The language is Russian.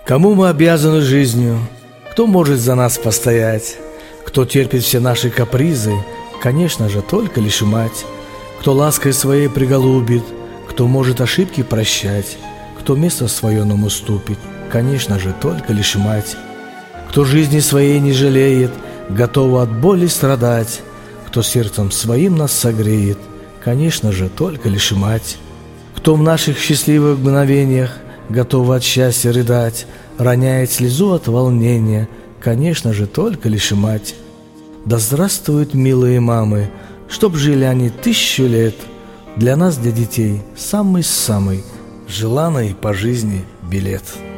Кому мы обязаны жизнью? Кто может за нас постоять? Кто терпит все наши капризы? Конечно же, только лишь мать. Кто лаской своей приголубит? Кто может ошибки прощать? Кто место свое нам уступит? Конечно же, только лишь мать. Кто жизни своей не жалеет, готова от боли страдать? Кто сердцем своим нас согреет? Конечно же, только лишь мать. Кто в наших счастливых мгновениях готова от счастья рыдать, роняет слезу от волнения? Конечно же, только лишь мать. Да здравствуют милые мамы, чтоб жили они 1000 лет. Для нас, для детей, самый-самый желанный по жизни билет.